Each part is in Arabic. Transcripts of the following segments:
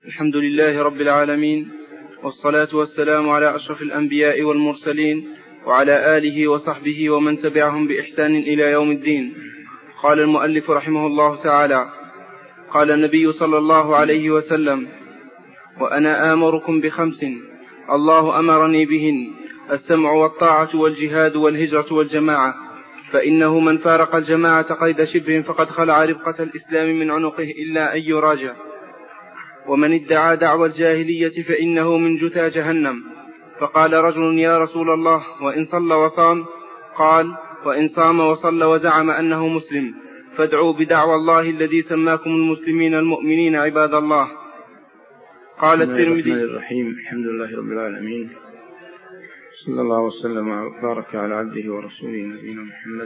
الحمد لله رب العالمين، والصلاة والسلام على أشرف الأنبياء والمرسلين وعلى آله وصحبه ومن تبعهم بإحسان إلى يوم الدين. قال المؤلف رحمه الله تعالى: قال النبي صلى الله عليه وسلم: وأنا آمركم بخمس الله أمرني بهن: السمع والطاعة والجهاد والهجرة والجماعة، فإنه من فارق الجماعة قيد شبر فقد خلع ربقة الإسلام من عنقه إلا أن يراجع. ومن ادعى دعوى الجاهلية فإنه من جثى جهنم. فقال رجل: يا رسول الله، وإن صلى وصام؟ قال: وإن صام وصلى وزعم أنه مسلم فادعوا بدعوى الله الذي سماكم المسلمين المؤمنين عباد الله. قال الترمذي: الرحمن الرحيم. الحمد لله رب العالمين، صلى الله وسلم وبارك على عبده ورسوله نبينا محمد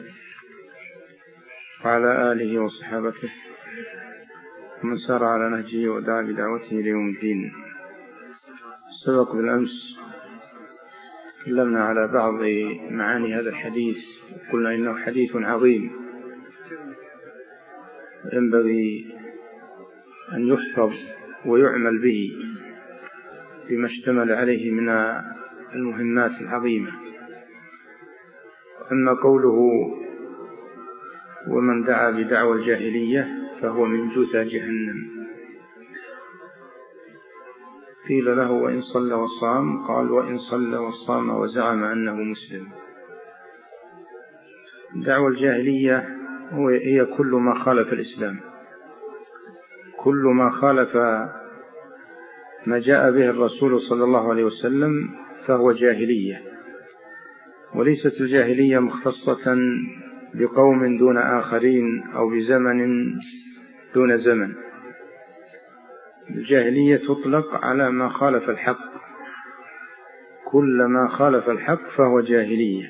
وعلى آله وصحابته ومن سار على نهجه ودعا بدعوته ليوم الدين. سبق بالأمس تكلمنا على بعض معاني هذا الحديث، قلنا إنه حديث عظيم ينبغي أن يحفظ ويعمل به بما اشتمل عليه من المهمات العظيمة. أما قوله: ومن دعا بدعوى الجاهلية فهو من جثى جهنم، قيل له: وإن صلى وصام؟ قال: وإن صلى وصام وزعم أنه مسلم. دعوى الجاهلية هي كل ما خالف الإسلام، كل ما خالف ما جاء به الرسول صلى الله عليه وسلم فهو جاهلية. وليست الجاهلية مختصة بقوم دون آخرين أو بزمن دون زمن. الجاهلية تطلق على ما خالف الحق، كل ما خالف الحق فهو جاهلية.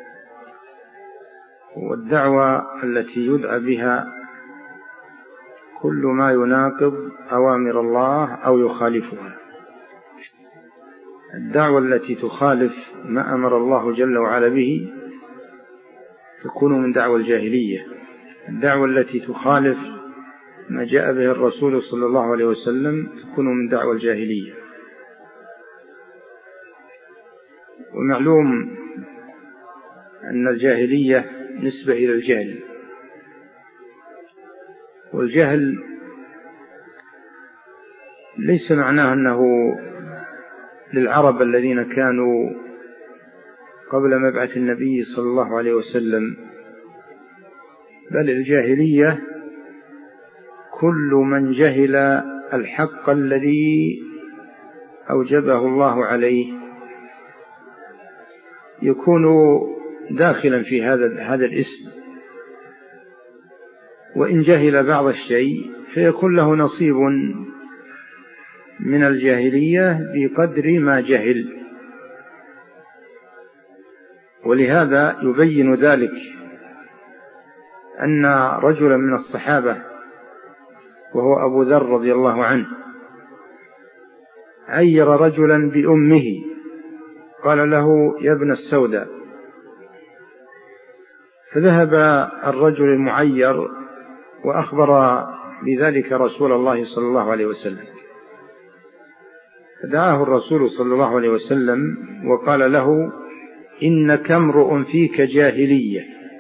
والدعوة التي يدعى بها كل ما يناقض أوامر الله أو يخالفها. الدعوة التي تخالف ما أمر الله جل وعلا به تكون من دعوة الجاهلية. الدعوة التي تخالف ما جاء به الرسول صلى الله عليه وسلم تكون من دعوة الجاهلية. ومعلوم أن الجاهلية نسبة إلى الجهل، والجهل ليس معناه أنه للعرب الذين كانوا قبل مبعث النبي صلى الله عليه وسلم، بل الجاهلية كل من جهل الحق الذي أوجبه الله عليه يكون داخلا في هذا الاسم، وإن جهل بعض الشيء فيكون له نصيب من الجاهلية بقدر ما جهل. ولهذا يبين ذلك أن رجلا من الصحابة وهو أبو ذر رضي الله عنه عير رجلا بأمه، قال له: يا ابن السوداء. فذهب الرجل المعير وأخبر بذلك رسول الله صلى الله عليه وسلم، فدعاه الرسول صلى الله عليه وسلم وقال له: إنك امرؤ فيك جاهلية،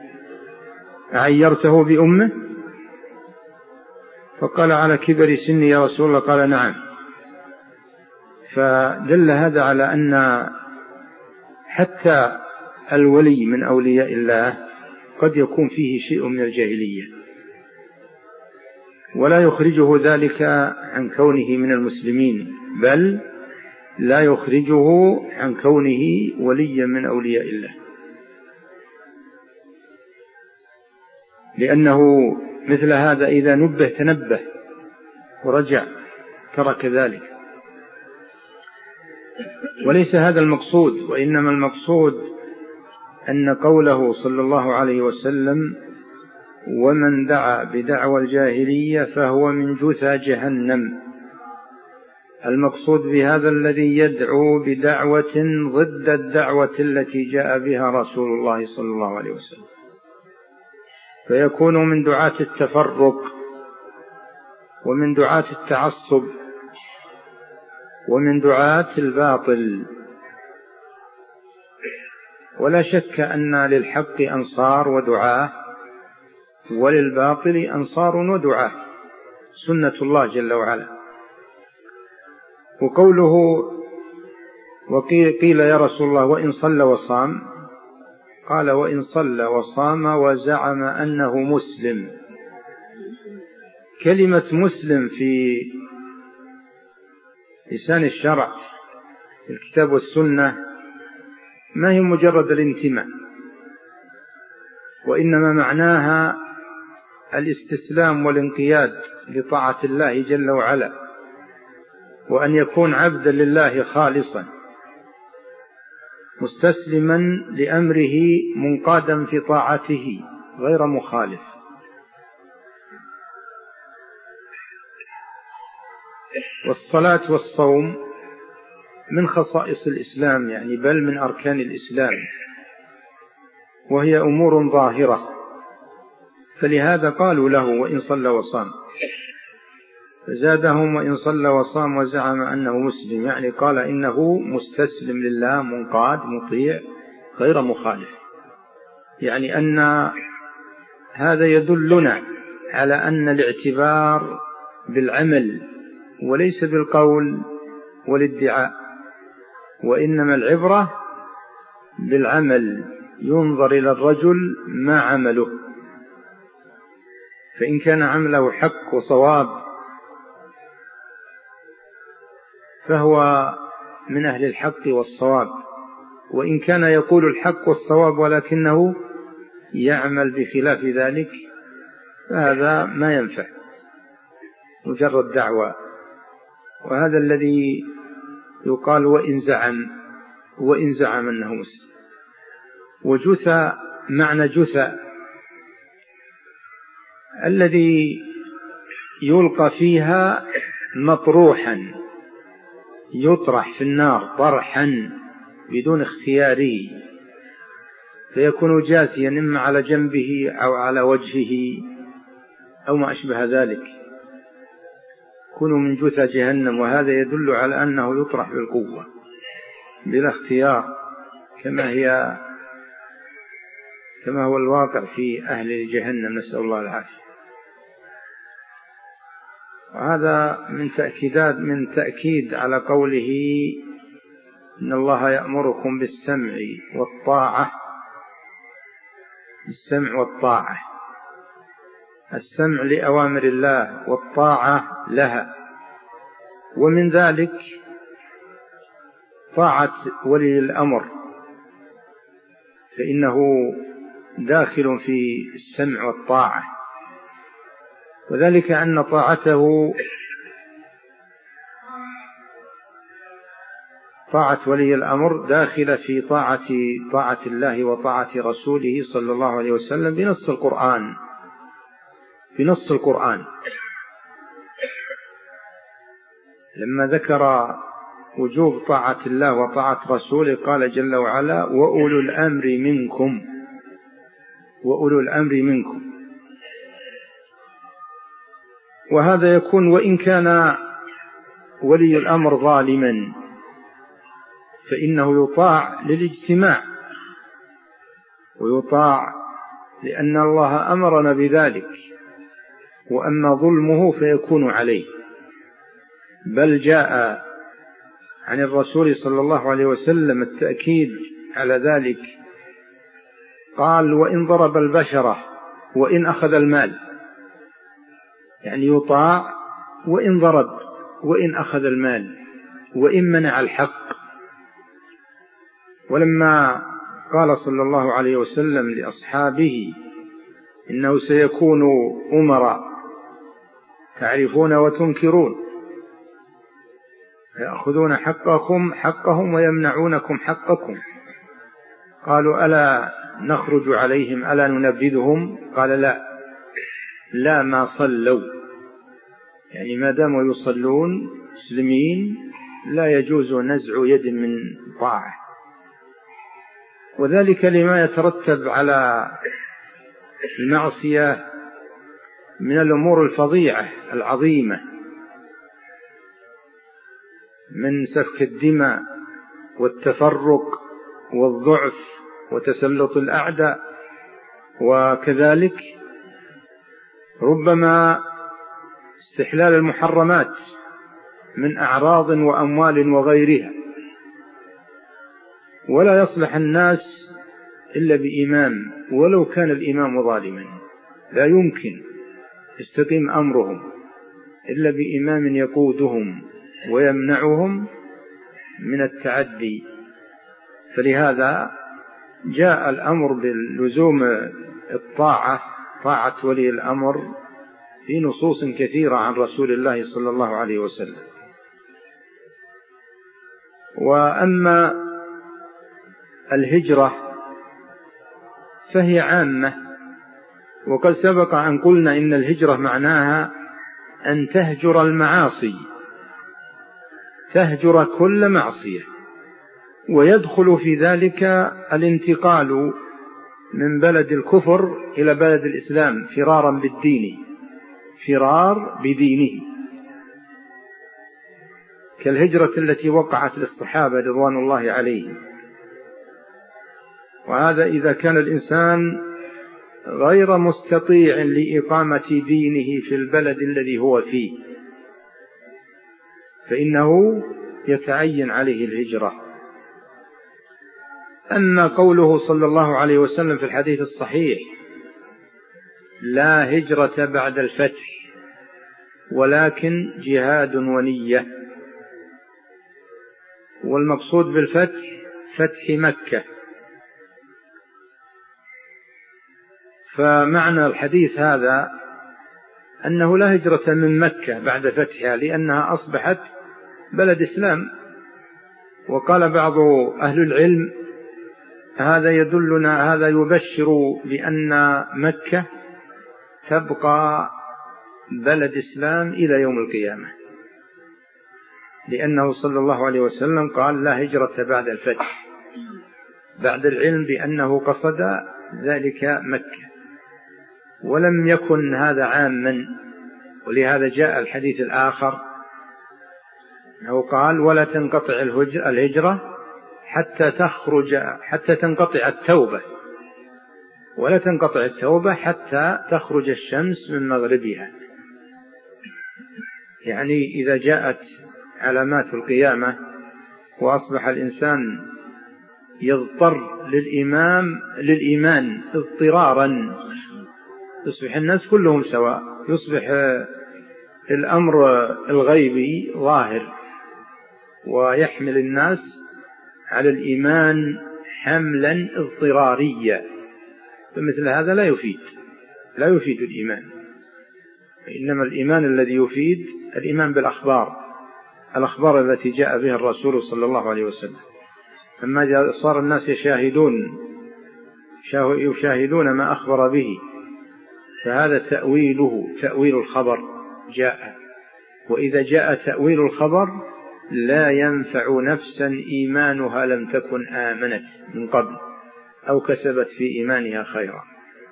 أعيرته بأمه؟ فقال: على كبر سني يا رسول الله. قال: نعم. فدل هذا على أن حتى الولي من أولياء الله قد يكون فيه شيء من الجاهلية، ولا يخرجه ذلك عن كونه من المسلمين، بل لا يخرجه عن كونه وليا من أولياء الله، لأنه مثل هذا إذا نبه تنبه ورجع ترك ذلك. وليس هذا المقصود، وإنما المقصود أن قوله صلى الله عليه وسلم: ومن دعا بدعوى الجاهلية فهو من جثى جهنم، المقصود بهذا الذي يدعو بدعوة ضد الدعوة التي جاء بها رسول الله صلى الله عليه وسلم، فيكون من دعاة التفرق ومن دعاة التعصب ومن دعاة الباطل. ولا شك أن للحق أنصار ودعاة، وللباطل أنصار ودعاة، سنة الله جل وعلا. وقوله وقيل يا رسول الله وإن صلى وصام، قال وإن صلى وصام وزعم أنه مسلم. كلمة مسلم في لسان الشرع في الكتاب والسنة ما هي مجرد الانتماء، وإنما معناها الاستسلام والانقياد لطاعة الله جل وعلا، وأن يكون عبدا لله خالصا مستسلما لأمره منقادا في طاعته غير مخالف. والصلاة والصوم من خصائص الإسلام، يعني بل من أركان الإسلام، وهي أمور ظاهرة، فلهذا قالوا له وإن صلى وصام، فزادهم وإن صلى وصام وزعم أنه مسلم، يعني قال إنه مستسلم لله منقاد مطيع غير مخالف. يعني أن هذا يدلنا على أن الاعتبار بالعمل وليس بالقول والادعاء، وإنما العبرة بالعمل، ينظر إلى الرجل ما عمله، فإن كان عمله حق وصواب فهو من أهل الحق والصواب، وإن كان يقول الحق والصواب ولكنه يعمل بخلاف ذلك فهذا ما ينفع، مجرد دعوة. وهذا الذي يقال وإن زعم أنه مسلم. وجثى معنى جثى الذي يلقى فيها مطروحا، يطرح في النار طرحا بدون اختياره، فيكون جاثيا إما على جنبه أو على وجهه أو ما أشبه ذلك، كونوا من جثى جهنم. وهذا يدل على أنه يطرح بالقوة بلا اختيار، كما هو الواقع في أهل جهنم، نسأل الله العافية. وهذا من تأكيد على قوله إن الله يأمركم بالسمع والطاعة. السمع والطاعة، السمع لأوامر الله والطاعة لها، ومن ذلك طاعة ولي الأمر، فإنه داخل في السمع والطاعة، وذلك أن طاعته طاعة ولي الأمر داخلة في طاعة الله وطاعة رسوله صلى الله عليه وسلم بنص القرآن. لما ذكر وجوب طاعة الله وطاعة رسوله قال جل وعلا وأولو الأمر منكم. وهذا يكون وإن كان ولي الأمر ظالما فإنه يطاع للاجتماع، ويطاع لأن الله أمرنا بذلك، وأما ظلمه فيكون عليه. بل جاء عن الرسول صلى الله عليه وسلم التأكيد على ذلك، قال وإن ضرب البشرة وإن أخذ المال، يعني يطاع وإن ضرب وإن أخذ المال وإن منع الحق. ولما قال صلى الله عليه وسلم لأصحابه إنه سيكون أمراء تعرفون وتنكرون، يأخذون حقهم ويمنعونكم حقكم، قالوا ألا نخرج عليهم ألا ننبذهم؟ قال لا ما صلوا، يعني ما داموا يصلون مسلمين لا يجوز نزع يد من طاعة. وذلك لما يترتب على المعصية من الأمور الفظيعة العظيمة، من سفك الدماء والتفرق والضعف وتسلط الأعداء، وكذلك ربما استحلال المحرمات من أعراض وأموال وغيرها. ولا يصلح الناس إلا بإمام، ولو كان الإمام ظالما، لا يمكن يستقيم أمرهم إلا بإمام يقودهم ويمنعهم من التعدي. فلهذا جاء الأمر بلزوم الطاعة، طاعة ولي الأمر، في نصوص كثيرة عن رسول الله صلى الله عليه وسلم. وأما الهجرة فهي عامة، وقد سبق أن قلنا إن الهجرة معناها أن تهجر المعاصي، تهجر كل معصية، ويدخل في ذلك الانتقال من بلد الكفر إلى بلد الإسلام فرارا بالدين، فرار بدينه، كالهجرة التي وقعت للصحابة رضوان الله عليهم. وهذا إذا كان الإنسان غير مستطيع لإقامة دينه في البلد الذي هو فيه، فإنه يتعين عليه الهجرة. أما قوله صلى الله عليه وسلم في الحديث الصحيح: لا هجرة بعد الفتح ولكن جهاد ونية، والمقصود بالفتح فتح مكة. فمعنى الحديث هذا أنه لا هجرة من مكة بعد فتحها، لأنها أصبحت بلد إسلام. وقال بعض أهل العلم: هذا يدلنا، هذا يبشر بأن مكة تبقى بلد إسلام إلى يوم القيامة، لأنه صلى الله عليه وسلم قال: لا هجرة بعد الفتح، بعد العلم بأنه قصد ذلك مكة، ولم يكن هذا عاما. ولهذا جاء الحديث الآخر أنه قال: ولا تنقطع الهجرة حتى تنقطع التوبة، ولا تنقطع التوبة حتى تخرج الشمس من مغربها. يعني إذا جاءت علامات القيامة وأصبح الإنسان يضطر للإيمان اضطرارا، يصبح الناس كلهم سواء، يصبح الأمر الغيبي ظاهر ويحمل الناس على الإيمان حملا اضطراريا، فمثل هذا لا يفيد الإيمان. إنما الإيمان الذي يفيد الإيمان الأخبار التي جاء بها الرسول صلى الله عليه وسلم. أما صار الناس يشاهدون ما أخبر به، فهذا تأويل الخبر جاء. وإذا جاء تأويل الخبر لا ينفع نفسا إيمانها لم تكن آمنت من قبل أو كسبت في إيمانها خيرا.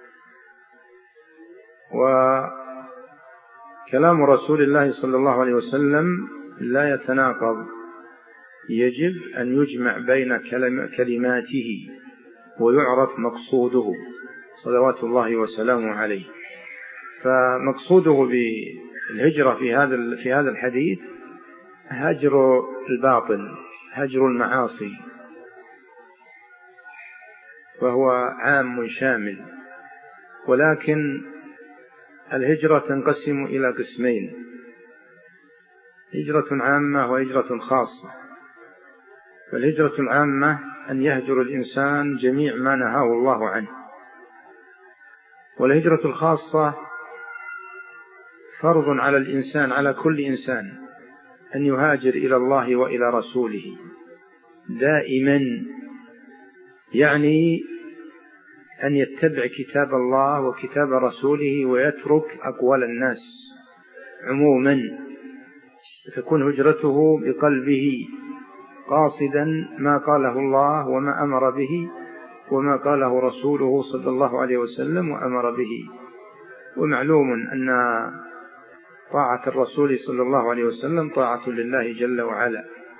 وكلام رسول الله صلى الله عليه وسلم لا يتناقض، يجب أن يجمع بين كلماته ويعرف مقصوده صلوات الله وسلامه عليه. فمقصوده بالهجرة في هذا الحديث هجر الباطل، هجر المعاصي، وهو عام شامل. ولكن الهجرة تنقسم إلى قسمين: هجرة عامة وهجرة خاصة. فالهجرة العامة أن يهجر الإنسان جميع ما نهاه الله عنه، والهجرة الخاصة فرض على الإنسان، على كل إنسان، أن يهاجر إلى الله وإلى رسوله دائما، يعني أن يتبع كتاب الله وكتاب رسوله ويترك أقوال الناس عموما، وتكون هجرته بقلبه قاصدا ما قاله الله وما أمر به وما قاله رسوله صلى الله عليه وسلم وأمر به. ومعلوم أن طاعة الرسول صلى الله عليه وسلم طاعة لله جل وعلا،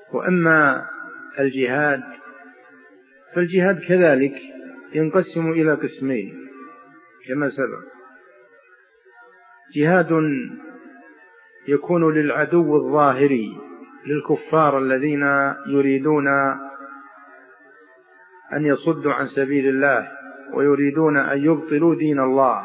وأما الجهاد فالجهاد كذلك ينقسم إلى قسمين كما سبق: جهاد يكون للعدو الظاهري للكفار الذين يريدون أن يصدوا عن سبيل الله ويريدون أن يبطلوا دين الله،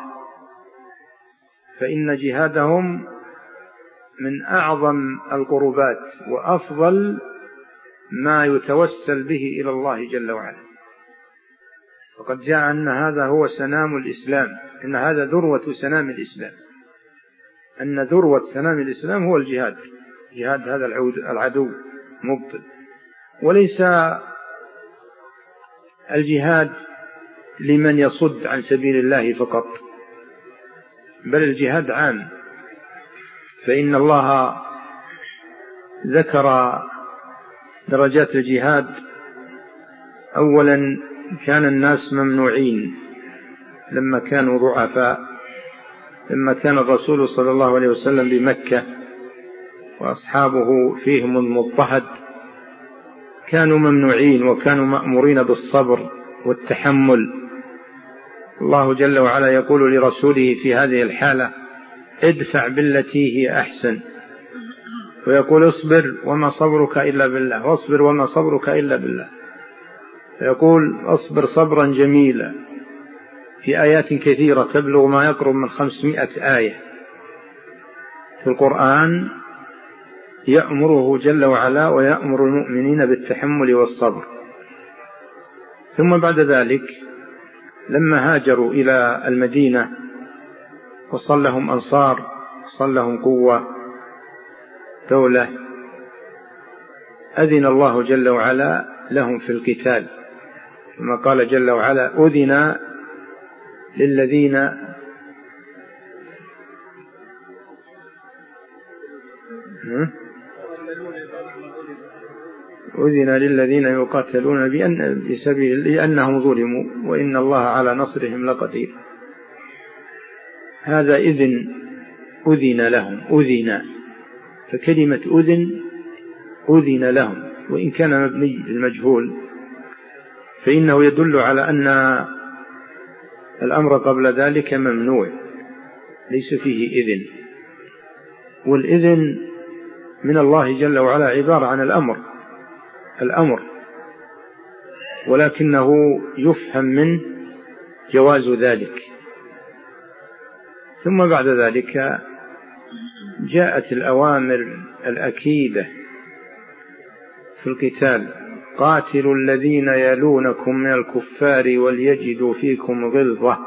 فإن جهادهم من أعظم القربات وأفضل ما يتوسل به إلى الله جل وعلا. وقد جاء أن هذا هو سنام الإسلام، إن هذا ذروة سنام الإسلام، أن ذروة سنام الإسلام هو الجهاد، جهاد هذا العدو مبطل. وليس الجهاد لمن يصد عن سبيل الله فقط، بل الجهاد عام، فإن الله ذكر درجات الجهاد. أولا كان الناس ممنوعين لما كانوا ضعفاء، لما كان الرسول صلى الله عليه وسلم بمكة وأصحابه فيهم المضطهد، كانوا ممنوعين وكانوا مأمورين بالصبر والتحمل. الله جل وعلا يقول لرسوله في هذه الحالة: ادفع بالتي هي أحسن، ويقول: اصبر وما صبرك إلا بالله، واصبر وما صبرك إلا بالله. فيقول: اصبر صبرا جميلا في آيات كثيرة تبلغ ما يقرب من 500 آية في القرآن يأمره جل وعلا ويأمر المؤمنين بالتحمل والصبر. ثم بعد ذلك لما هاجروا إلى المدينة وصل لهم أنصار، صل لهم قوة دولة، أذن الله جل وعلا لهم في القتال، كما قال جل وعلا: أذن للذين يقاتلون بسبيل لأنهم ظلموا وإن الله على نصرهم لقدير. هذا أذن لهم، أذن، فكلمة أذن لهم وإن كان مبني للمجهول فإنه يدل على أن الأمر قبل ذلك ممنوع، ليس فيه إذن. والإذن من الله جل وعلا عبارة عن الأمر، ولكنه يفهم منه جواز ذلك. ثم بعد ذلك جاءت الأوامر الأكيدة في القتال: قاتلوا الذين يلونكم من الكفار وليجدوا فيكم غلظة.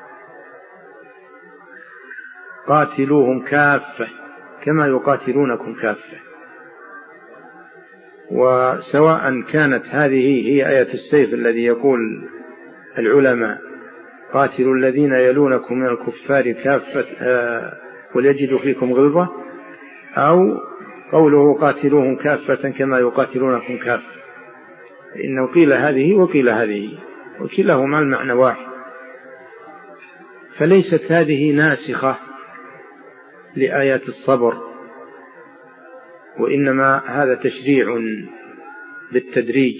قاتلوهم كافة كما يقاتلونكم كافة. وسواء كانت هذه هي آية السيف الذي يقول العلماء: قاتلوا الذين يلونكم من الكفار كافة وليجدوا فيكم غلظة، أو قوله: قاتلوهم كافة كما يقاتلونكم كافة، إنه قيل هذه وقيل هذه، وكلاهما المعنى واحد. فليست هذه ناسخة لآيات الصبر، وإنما هذا تشريع بالتدريج،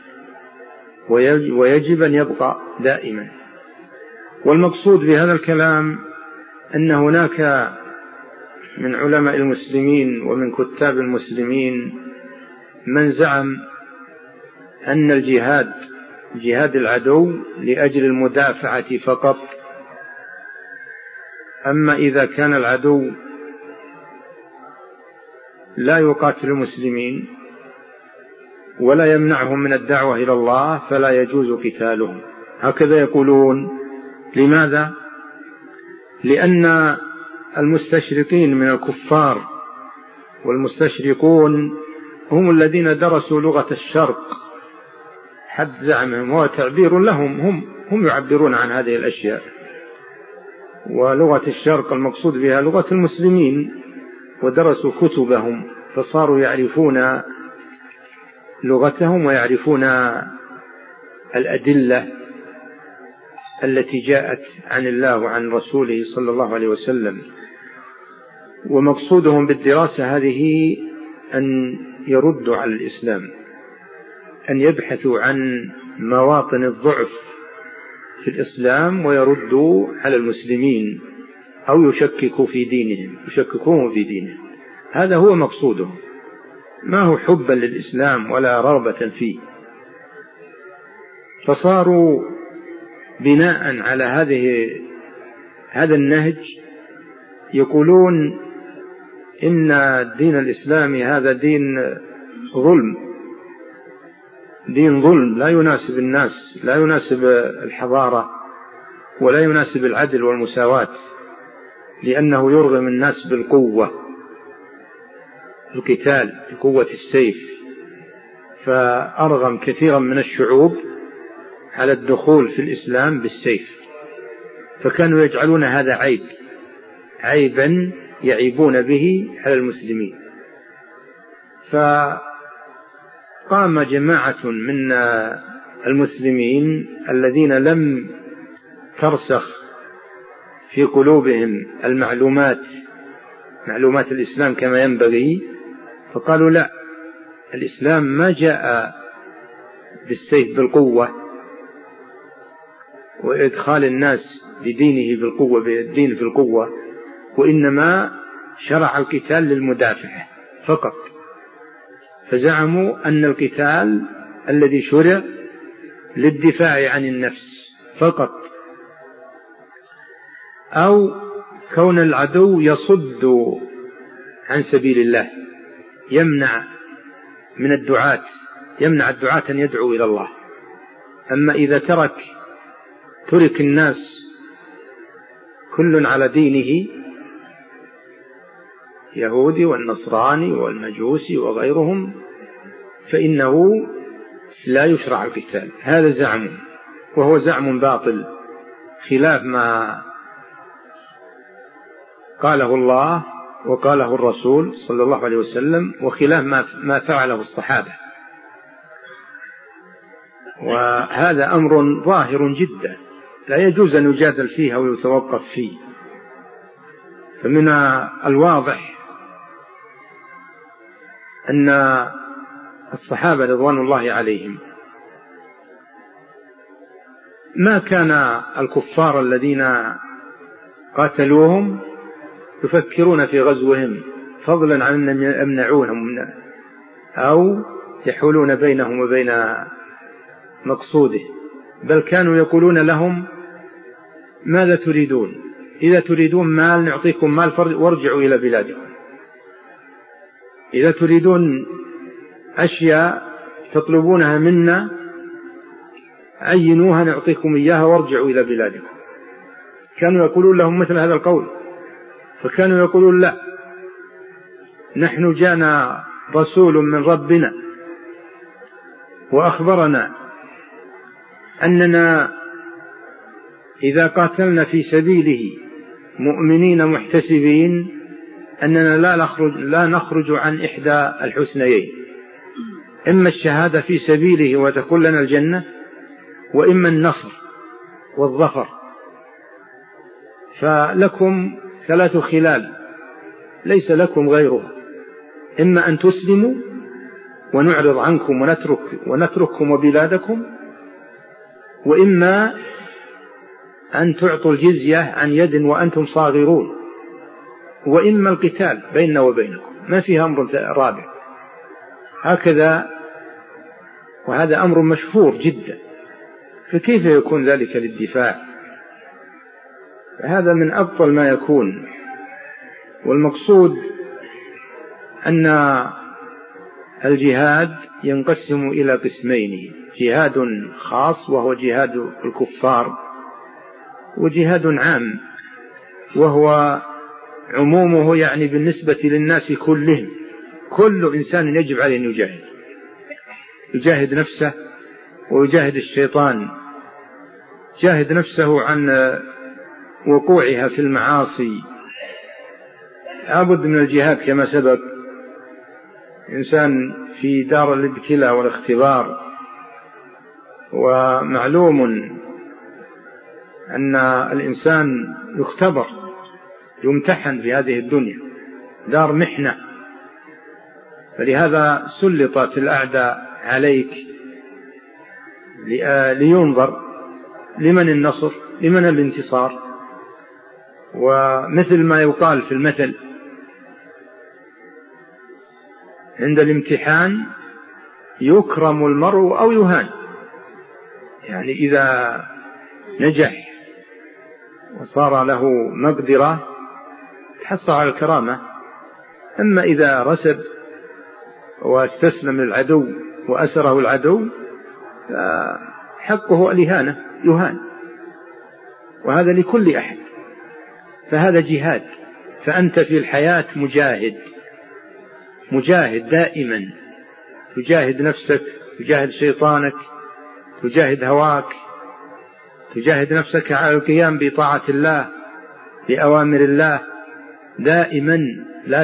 ويجب أن يبقى دائما. والمقصود بهذا الكلام أن هناك من علماء المسلمين ومن كتاب المسلمين من زعم أن الجهاد جهاد العدو لأجل المدافعة فقط، أما إذا كان العدو لا يقاتل المسلمين ولا يمنعهم من الدعوة إلى الله فلا يجوز قتالهم. هكذا يقولون. لماذا؟ لأن المستشرقين من الكفار، والمستشرقون هم الذين درسوا لغة الشرق حد زعمهم، هو تعبير لهم، هم يعبرون عن هذه الأشياء. ولغة الشرق المقصود بها لغة المسلمين، ودرسوا كتبهم فصاروا يعرفون لغتهم ويعرفون الأدلة التي جاءت عن الله وعن رسوله صلى الله عليه وسلم. ومقصودهم بالدراسة هذه أن يرد على الإسلام، أن يبحثوا عن مواطن الضعف في الإسلام ويردوا على المسلمين أو يشككوا في دينهم، هذا هو مقصوده، ما هو حبا للإسلام ولا رغبة فيه. فصاروا بناء على هذا النهج يقولون إن الدين الإسلامي هذا دين ظلم لا يناسب الناس، لا يناسب الحضارة ولا يناسب العدل والمساواة، لأنه يرغم الناس بالقوة، القتال بقوة السيف، فأرغم كثيرا من الشعوب على الدخول في الإسلام بالسيف، فكانوا يجعلون هذا عيبا يعيبون به على المسلمين. فقام جماعة من المسلمين الذين لم ترسخ في قلوبهم معلومات الإسلام كما ينبغي، فقالوا لا، الإسلام ما جاء بالسيف بالقوة وإدخال الناس بدينه بالدين في القوة، وإنما شرع القتال للمدافعة فقط. فزعموا أن القتال الذي شرع للدفاع عن النفس فقط، أو كون العدو يصد عن سبيل الله، يمنع الدعاة أن يدعوا إلى الله. أما إذا ترك الناس كل على دينه، يهودي والنصراني والمجوسي وغيرهم، فإنه لا يشرع القتال. هذا زعم، وهو زعم باطل، خلاف ما قاله الله وقاله الرسول صلى الله عليه وسلم، وخلاف ما فعله الصحابة. وهذا أمر ظاهر جدا لا يجوز أن يجادل فيه أو يتوقف فيه. فمن الواضح أن الصحابة رضوان الله عليهم ما كان الكفار الذين قاتلوهم يفكرون في غزوهم، فضلا عن أن يمنعونهم أو يحولون بينهم وبين مقصوده، بل كانوا يقولون لهم: ماذا تريدون؟ إذا تريدون مال نعطيكم مال وارجعوا إلى بلادكم، إذا تريدون أشياء تطلبونها منا عينوها نعطيكم إياها وارجعوا إلى بلادكم. كانوا يقولون لهم مثل هذا القول، فكانوا يقولون: لا، نحن جاءنا رسول من ربنا وأخبرنا أننا إذا قاتلنا في سبيله مؤمنين محتسبين أننا لا نخرج عن إحدى الحسنيين، إما الشهادة في سبيله وتكون لنا الجنة، وإما النصر والظفر. فلكم 3 خلال ليس لكم غيرها: إما أن تسلموا ونعرض عنكم ونترككم وبلادكم، وإما أن تعطوا الجزية عن يد وأنتم صاغرون، وإما القتال بيننا وبينكم، ما فيها أمر رابع. هكذا، وهذا أمر مشهور جدا، فكيف يكون ذلك للدفاع؟ هذا من أبطل ما يكون. والمقصود أن الجهاد ينقسم إلى قسمين: جهاد خاص وهو جهاد الكفار، وجهاد عام وهو عمومه يعني بالنسبة للناس كلهم، كل إنسان يجب عليه أن يجاهد نفسه ويجاهد الشيطان، يجاهد نفسه عن وقوعها في المعاصي. لابد من الجهاد كما سبق. إنسان في دار الابتلاء والاختبار، ومعلوم أن الإنسان يمتحن في هذه الدنيا، دار محنة، فلهذا سلطت الأعداء عليك لينظر لمن النصر لمن الانتصار. ومثل ما يقال في المثل عند الامتحان يكرم المرء أو يهان، يعني إذا نجح وصار له مقدرة تحصل على الكرامة، أما إذا رسب واستسلم للعدو وأسره العدو فحقه الإهانة يهان، وهذا لكل أحد. فهذا جهاد، فأنت في الحياة مجاهد دائما، تجاهد نفسك، تجاهد شيطانك، تجاهد هواك، تجاهد نفسك على القيام بطاعة الله بأوامر الله دائما، لا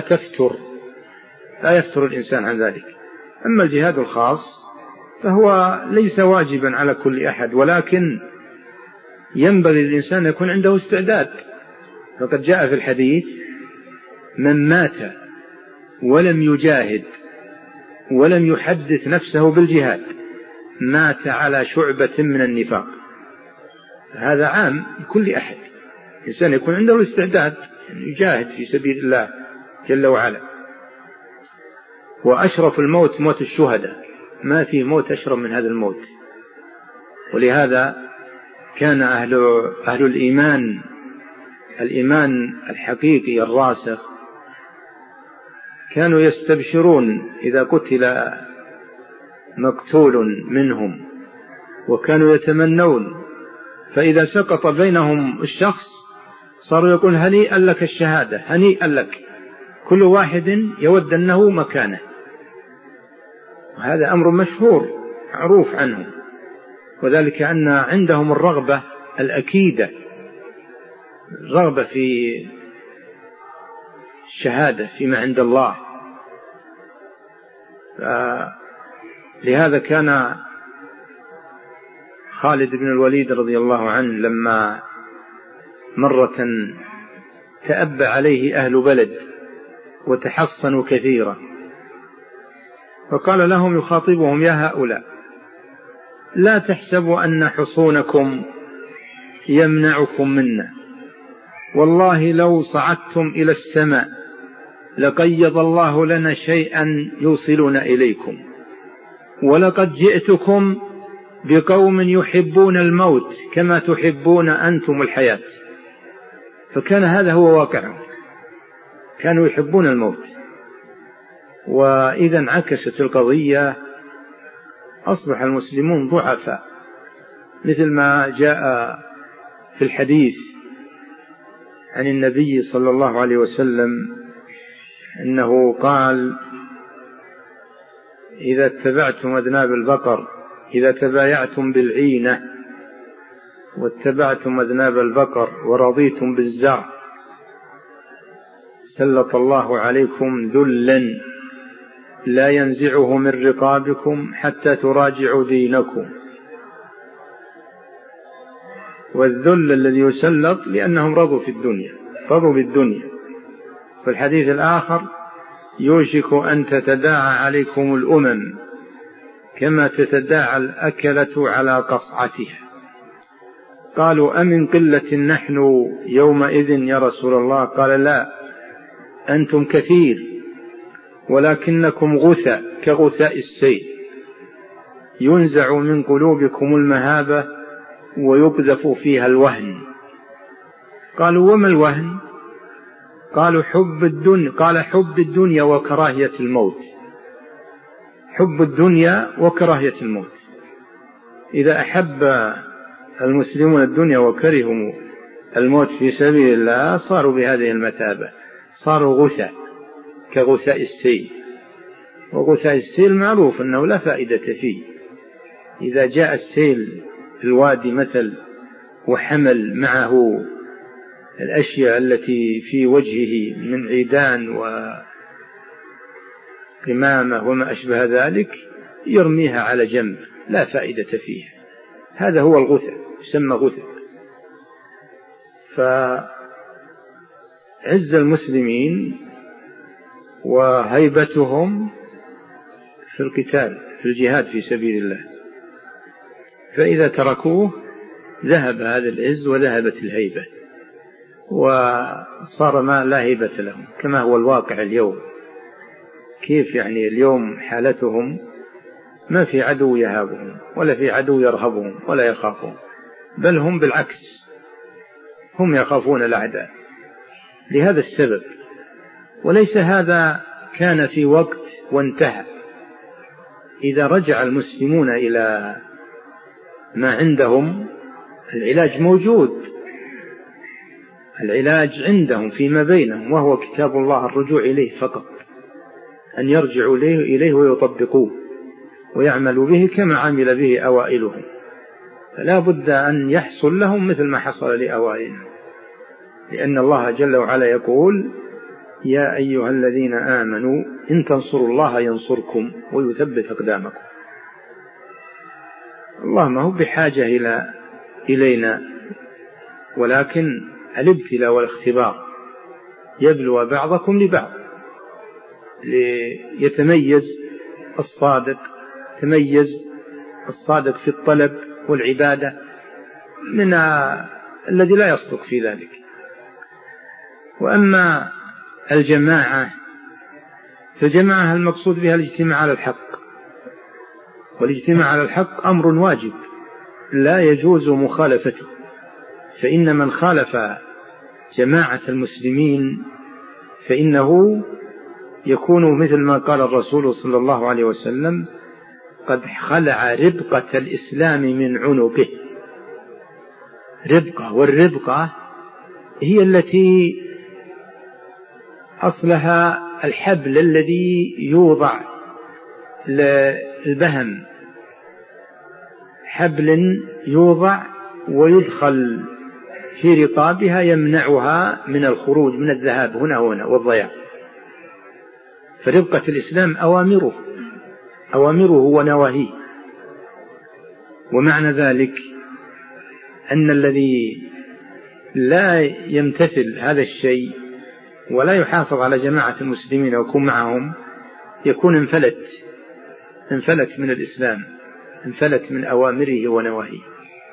يفتر الإنسان عن ذلك. أما الجهاد الخاص فهو ليس واجبا على كل أحد، ولكن ينبغي للإنسان يكون عنده استعداد. فقد جاء في الحديث: من مات ولم يجاهد ولم يحدث نفسه بالجهاد مات على شعبة من النفاق. هذا عام لكل أحد، الإنسان يكون عنده الاستعداد أن يجاهد في سبيل الله جل وعلا. وأشرف الموت موت الشهداء، ما في موت أشرف من هذا الموت. ولهذا كان أهل الإيمان الحقيقي الراسخ كانوا يستبشرون إذا قتل مقتول منهم، وكانوا يتمنون، فإذا سقط بينهم الشخص صاروا يقول: هنيئا لك الشهادة، هنيئا لك. كل واحد يود أنه مكانه، وهذا أمر مشهور معروف عنهم. وذلك أن عندهم الرغبة الأكيدة، الرغبة في الشهادة فيما عند الله. لهذا كان خالد بن الوليد رضي الله عنه لما مرة تأبى عليه أهل بلد وتحصنوا كثيرا، فقال لهم يخاطبهم: يا هؤلاء، لا تحسبوا أن حصونكم يمنعكم منا، والله لو صعدتم إلى السماء لقيض الله لنا شيئا يوصلنا إليكم، ولقد جئتكم بقوم يحبون الموت كما تحبون أنتم الحياة. فكان هذا هو واقعهم، كانوا يحبون الموت. وإذا انعكست القضية أصبح المسلمون ضعفاء، مثل ما جاء في الحديث عن النبي صلى الله عليه وسلم أنه قال: إذا اتبعتم أذناب البقر، إذا تبايعتم بالعينة واتبعتم أذناب البقر ورضيتم بالزرع سلط الله عليكم ذلا لا ينزعه من رقابكم حتى تراجعوا دينكم. والذل الذي يسلط لأنهم رضوا بالدنيا. في الحديث الآخر: يوشك أن تتداعى عليكم الأمم كما تتداعى الأكلة على قصعتها. قالوا: أمن قلة نحن يومئذ يا رسول الله؟ قال: لا، أنتم كثير ولكنكم غثى كغثاء السيل، ينزع من قلوبكم المهابة ويقذف فيها الوهن. قالوا: وما الوهن؟ قالوا: حب الدنيا. قال: حب الدنيا وكراهية الموت. حب الدنيا وكراهية الموت. إذا أحب المسلمون الدنيا وكرهوا الموت في سبيل الله صاروا بهذه المثابة، صاروا غثاء كغثاء السيل. وغثاء السيل معروف أنه لا فائدة فيه. إذا جاء السيل في الوادي مثل وحمل معه الأشياء التي في وجهه من عيدان وقمامة وما أشبه ذلك يرميها على جنب، لا فائدة فيها. هذا هو الغثاء، يسمى غثاء. فعز المسلمين وهيبتهم في القتال في الجهاد في سبيل الله، فإذا تركوه ذهب هذا العز وذهبت الهيبة وصار ما لا هيبة لهم، كما هو الواقع اليوم. كيف يعني اليوم حالتهم ما في عدو يهابهم ولا في عدو يرهبهم ولا يخافون، بل هم بالعكس هم يخافون الأعداء لهذا السبب. وليس هذا كان في وقت وانتهى. إذا رجع المسلمون إلى ما عندهم العلاج موجود، العلاج عندهم فيما بينهم، وهو كتاب الله، الرجوع إليه فقط، أن يرجعوا إليه ويطبقوه ويعملوا به كما عمل به أوائلهم. فلا بد أن يحصل لهم مثل ما حصل لأوائلهم، لأن الله جل وعلا يقول: يا أيها الذين آمنوا إن تنصروا الله ينصركم ويثبت أقدامكم. الله ما هو بحاجة إلينا، ولكن الابتلاء والاختبار يبلو بعضكم لبعض ليتميز الصادق في الطلب والعبادة من الذي لا يصدق في ذلك. وأما الجماعة فالجماعة المقصود بها الاجتماع على الحق، والاجتماع على الحق أمر واجب لا يجوز مخالفته، فإن من خالف جماعة المسلمين فإنه يكون مثل ما قال الرسول صلى الله عليه وسلم: قد خلع ربقة الإسلام من عنقه. ربقة، والربقة هي التي أصلها الحبل الذي يوضع للبهم، حبل يوضع ويدخل في رقابها يمنعها من الخروج، من الذهاب هنا والضياع. فربقة الإسلام أوامره ونواهيه. ومعنى ذلك أن الذي لا يمتثل هذا الشيء ولا يحافظ على جماعة المسلمين ويكون معهم يكون انفلت من الإسلام، انفلت من أوامره ونواهيه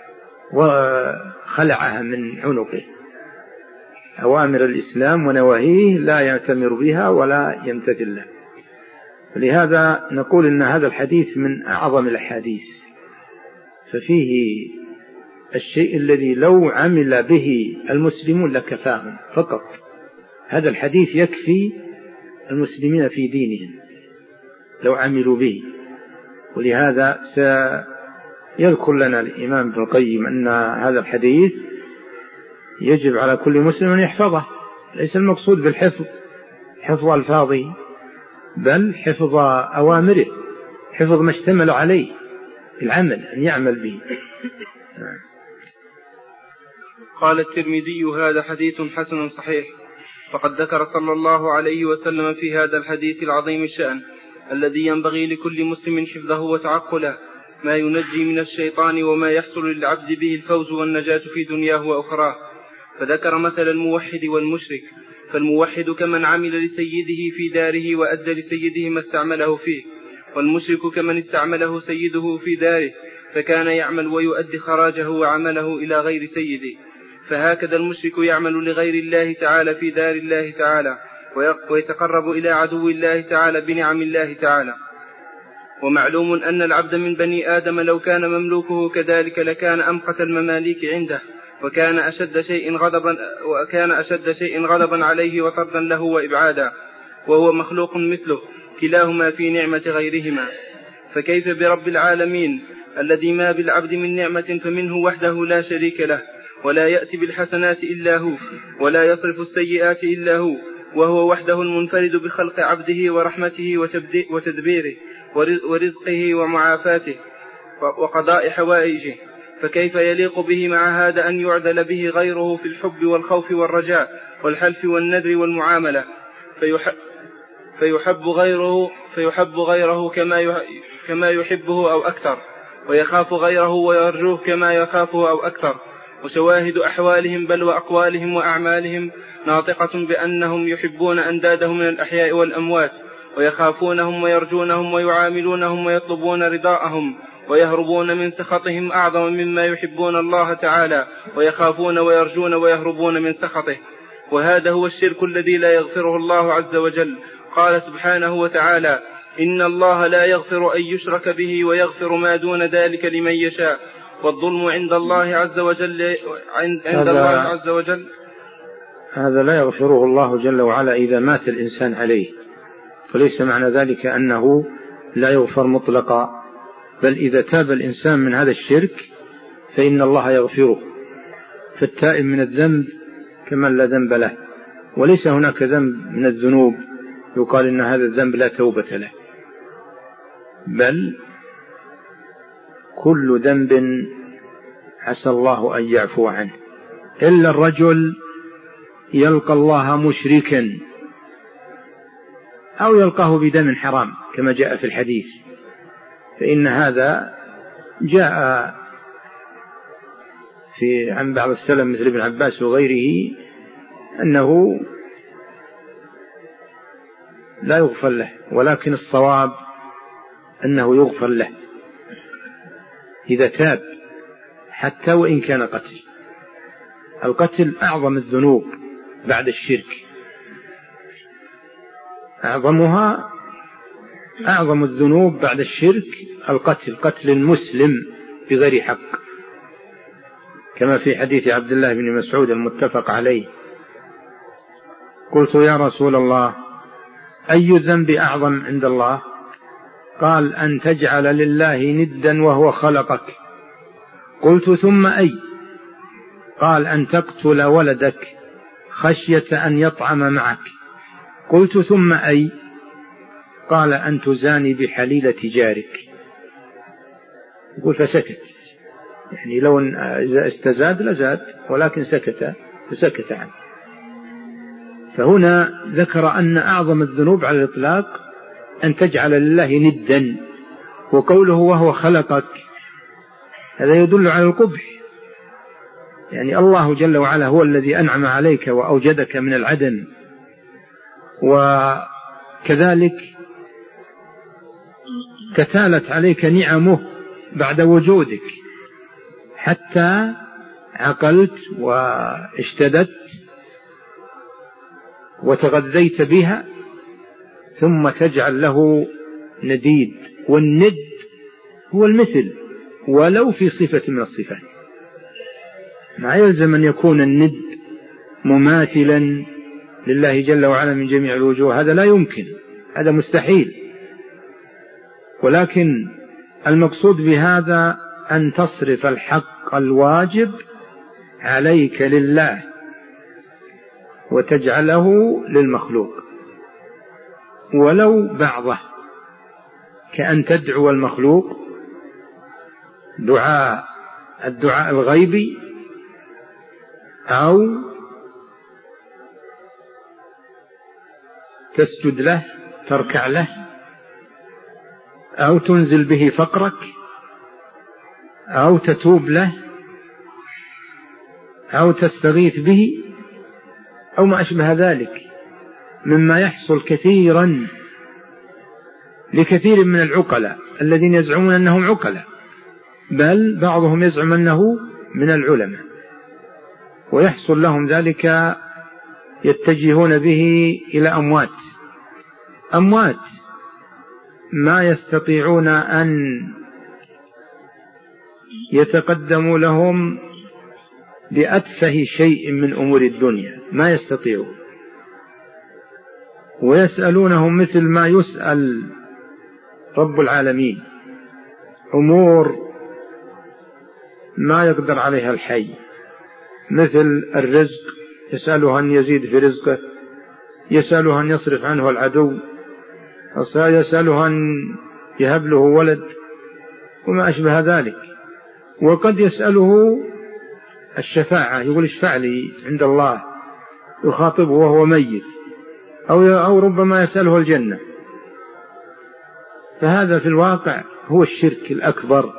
وخلعها من عنقه. أوامر الإسلام ونواهيه لا يأتمر بها ولا يمتثل لها. ولهذا نقول إن هذا الحديث من أعظم الأحاديث، ففيه الشيء الذي لو عمل به المسلمون لكفاهم فقط. هذا الحديث يكفي المسلمين في دينهم لو عملوا به. ولهذا سيذكر لنا الإمام ابن القيم أن هذا الحديث يجب على كل مسلم أن يحفظه. ليس المقصود بالحفظ حفظ ألفاظه، بل حفظ أوامره، حفظ ما اشتمل عليه العمل، أن يعمل به. قال الترمذي: هذا حديث حسن صحيح. فقد ذكر صلى الله عليه وسلم في هذا الحديث العظيم الشأن الذي ينبغي لكل مسلم حفظه وتعقله ما ينجي من الشيطان وما يحصل للعبد به الفوز والنجاة في دنياه وأخراه. فذكر مثل الموحد والمشرك، فالموحد كمن عمل لسيده في داره وأدى لسيده ما استعمله فيه، والمشرك كمن استعمله سيده في داره فكان يعمل ويؤدي خراجه وعمله إلى غير سيده. فهكذا المشرك يعمل لغير الله تعالى في دار الله تعالى ويتقرب إلى عدو الله تعالى بنعم الله تعالى. ومعلوم أن العبد من بني آدم لو كان مملوكه كذلك لكان أمقت المماليك عنده، وكان أشد شيء غضبا عليه وطردا له وإبعادا، وهو مخلوق مثله، كلاهما في نعمة غيرهما. فكيف برب العالمين الذي ما بالعبد من نعمة فمنه وحده لا شريك له، ولا يأتي بالحسنات إلا هو، ولا يصرف السيئات إلا هو، وهو وحده المنفرد بخلق عبده ورحمته وتدبيره ورزقه ومعافاته وقضاء حوائجه. فكيف يليق به مع هذا أن يعدل به غيره في الحب والخوف والرجاء والحلف والنذر والمعاملة، فيحب غيره كما يحبه أو أكثر، ويخاف غيره ويرجوه كما يخافه أو أكثر. وشواهد أحوالهم بل وأقوالهم وأعمالهم ناطقة بأنهم يحبون أندادهم من الأحياء والأموات، ويخافونهم ويرجونهم ويعاملونهم ويطلبون رضاءهم ويهربون من سخطهم أعظم مما يحبون الله تعالى ويخافون ويرجون ويهربون من سخطه. وهذا هو الشرك الذي لا يغفره الله عز وجل. قال سبحانه وتعالى: إن الله لا يغفر أن يشرك به ويغفر ما دون ذلك لمن يشاء والظلم عند الله عز وجل هذا لا يغفره الله جل وعلا إذا مات الإنسان عليه، فليس معنى ذلك أنه لا يغفر مطلقا، بل إذا تاب الإنسان من هذا الشرك فإن الله يغفره. فالتائب من الذنب كمن لا ذنب له، وليس هناك ذنب من الذنوب يقال إن هذا الذنب لا توبة له، بل كل ذنب عسى الله أن يعفو عنه، إلا الرجل يلقى الله مشركا أو يلقاه بدم حرام كما جاء في الحديث، فإن هذا جاء عن بعض السلف مثل ابن عباس وغيره أنه لا يغفر له، ولكن الصواب أنه يغفر له إذا تاب حتى وإن كان قتل. القتل أعظم الذنوب بعد الشرك، أعظم الذنوب بعد الشرك القتل، قتل المسلم بغير حق، كما في حديث عبد الله بن مسعود المتفق عليه: قلت يا رسول الله أي الذنب أعظم عند الله؟ قال: أن تجعل لله ندا وهو خلقك. قلت ثم أي؟ قال: أن تقتل ولدك خشية أن يطعم معك. قلت ثم أي؟ قال: أن تزاني بحليلة جارك. يقول فسكت، يعني لو إذا استزاد لزاد، ولكن فسكت عنه. فهنا ذكر أن أعظم الذنوب على الإطلاق أن تجعل لله ندا، وقوله وهو خلقك هذا يدل على القبح، يعني الله جل وعلا هو الذي أنعم عليك وأوجدك من العدم، وكذلك تتالت عليك نعمه بعد وجودك حتى عقلت واشتدت وتغذيت بها، ثم تجعل له نديد. والند هو المثل ولو في صفة من الصفات، ما يلزم أن يكون الند مماثلا لله جل وعلا من جميع الوجوه، هذا لا يمكن، هذا مستحيل. ولكن المقصود بهذا أن تصرف الحق الواجب عليك لله وتجعله للمخلوق ولو بعضه، كأن تدعو المخلوق الدعاء الغيبي، أو تسجد له تركع له، أو تنزل به فقرك، أو تتوب له، أو تستغيث به، أو ما أشبه ذلك مما يحصل كثيرا لكثير من العقلاء الذين يزعمون أنهم عقلاء، بل بعضهم يزعم أنه من العلماء، ويحصل لهم ذلك يتجهون به إلى أموات ما يستطيعون أن يتقدموا لهم بأتفه شيء من أمور الدنيا، ما يستطيعون، ويسألونهم مثل ما يسأل رب العالمين، أمور ما يقدر عليها الحي، مثل الرزق، يسأله أن يزيد في رزقه، يسأله أن يصرف عنه العدو، يسأله أن يهب له ولد، وما أشبه ذلك. وقد يسأله الشفاعة، يقول اشفع لي عند الله، يخاطبه وهو ميت، أو ربما يسأله الجنة. فهذا في الواقع هو الشرك الأكبر،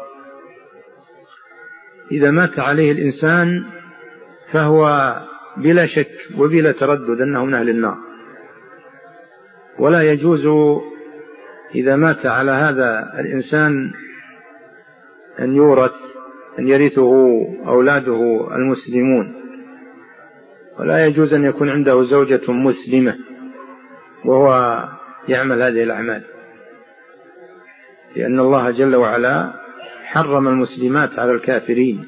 إذا مات عليه الإنسان فهو بلا شك وبلا تردد أنه من أهل النار. ولا يجوز إذا مات على هذا الإنسان أن يورث، أن يرثه أولاده المسلمون، ولا يجوز أن يكون عنده زوجة مسلمة وهو يعمل هذه الأعمال، لأن الله جل وعلا حرم المسلمات على الكافرين،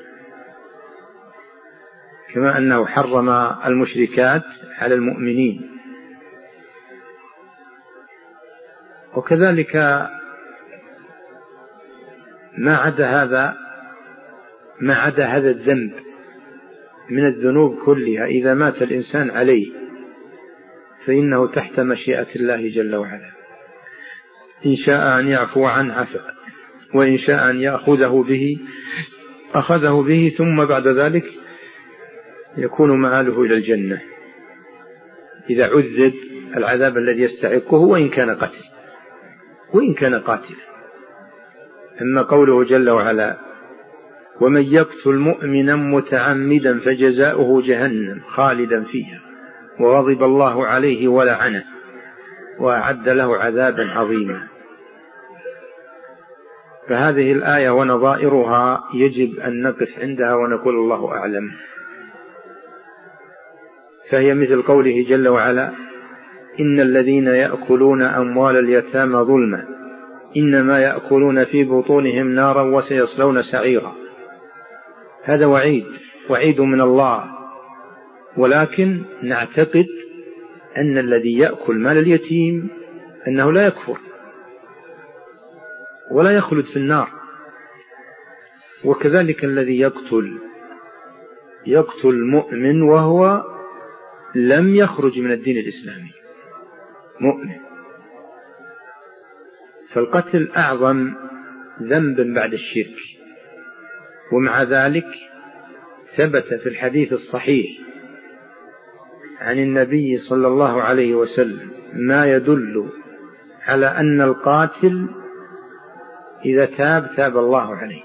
كما أنه حرم المشركات على المؤمنين. وكذلك ما عدا هذا الذنب من الذنوب كلها إذا مات الإنسان عليه فإنه تحت مشيئة الله جل وعلا، إن شاء أن يعفو عنه عفا، وإن شاء أن يأخذه به أخذه به، ثم بعد ذلك يكون مآله إلى الجنة إذا عذب العذاب الذي يستحقه وإن كان قاتلا. أما قوله جل وعلا ومن يقتل مؤمنا متعمدا فجزاؤه جهنم خالدا فيها وغضب الله عليه ولعنه وأعد له عذابا عظيما. فهذه الآية ونظائرها يجب أن نقف عندها ونقول الله أعلم. فهي مثل قوله جل وعلا إن الذين يأكلون أموال اليتامى ظلما إنما يأكلون في بطونهم نارا وسيصلون سعيرا. هذا وعيد من الله، ولكن نعتقد أن الذي يأكل مال اليتيم أنه لا يكفر ولا يخلد في النار، وكذلك الذي يقتل مؤمن وهو لم يخرج من الدين الإسلامي مؤمن، فالقتل أعظم ذنب بعد الشرك. ومع ذلك ثبت في الحديث الصحيح عن النبي صلى الله عليه وسلم ما يدل على أن القاتل إذا تاب الله عليه.